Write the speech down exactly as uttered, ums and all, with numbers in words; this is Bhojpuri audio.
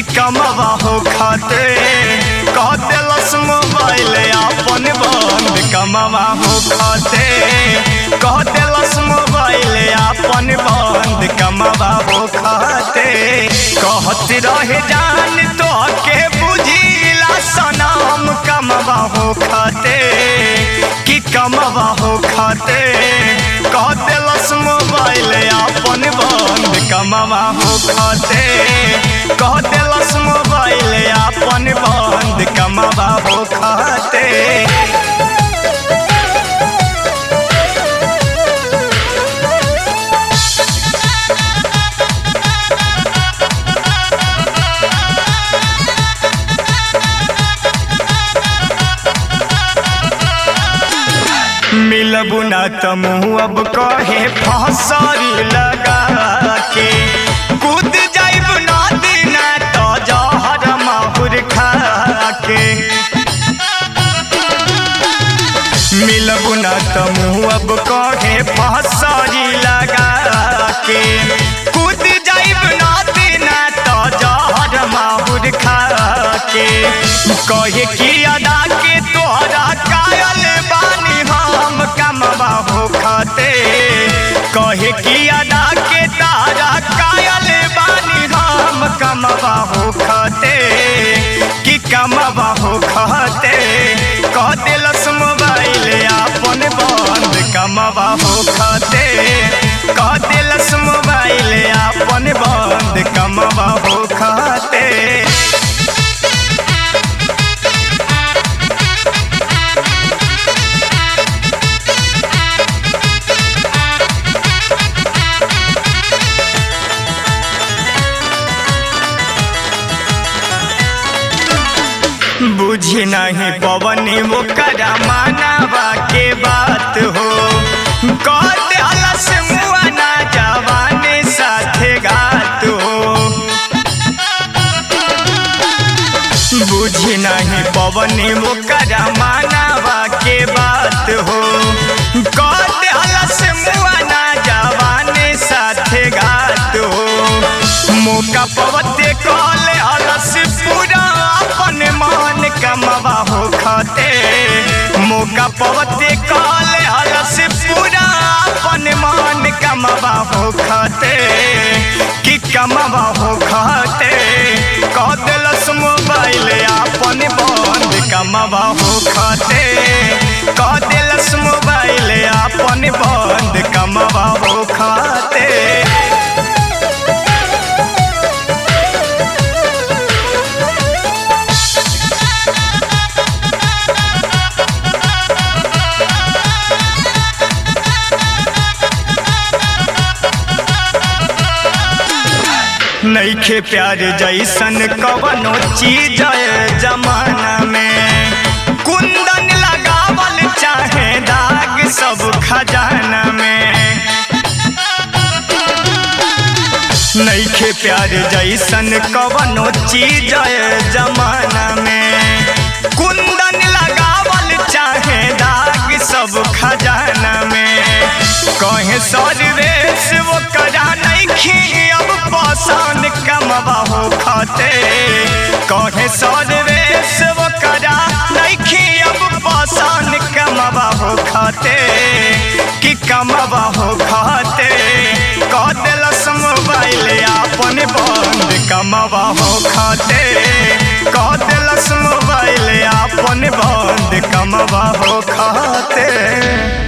कमवा हो खाते कह दिलस मोबाइल अपन बंद कमवा हो खाते कह दिलस मोबाइल अपन बंद कमवा हो खाते कहत रहे जान तो के बुझिला सनम कमवा हो खाते कि कमवा हो खाते कह दिलस मोबाइल अपन बंद कमवा हो खाते कह दिलस मोबाइल अपन बंद कमवा हो खाते मिलबू ना तमु अब कहे फांसरी लगा के कूद जाइब ना दिना तो जहर माहुर खा के मिलबू ना तमु अब कहे फांसरी लगा के कूद जाइब ना दिना तो जहर माहुर खा के कहे कि अदा के तोहरा कायल बानी हम कमवा हो खाते कहे कि अदा के तारा कायल बानी हम कमवा हो खाते कि कमवा हो खाते कह दिलस मोबाइल अपन बंद कमवा हो खाते कह दिलस मोबाइल अपन बंद कमवा हो खाते बुझी नहीं पवनी वो करा मानवा के बात हो कहते अलस मुआ ना जवाने साथे गात हो बुझी नहीं पवनी वो करा मानवा के बात हो कहते अलस मुआ ना जवाने साथे गात हो मौका पवते कहले अलस पूरा अपन मान कमवा हो खाते मौका पवते कहले अलस पूरा अपन मान कमवा हो खाते कि कमवा हो खाते कह दिलस मोबाइल अपन बंद कमवा हो खाते कह दिलस मोबाइल अपन बंद कमवा हो खाते नइखे प्यार जैसन कवनो चीज जमाना में कुंदन लगावल चाहे दाग सब खजाना में नइखे प्यार जैसन कवनो चीज जमाना में कुंदन लगावल चाहे दाग सब खजाना में कहे सर्वेश वो करा नइखे अब पसंद कमवा हो खाते कहे सर्वेश वो करा नइखे अब पसंद कमवा हो खाते कि कमवा हो खाते कह दिलस मोबाइल अपन बंद कमवा हो खाते कह दिलस मोबाइल अपन बंद कमवा हो खाते।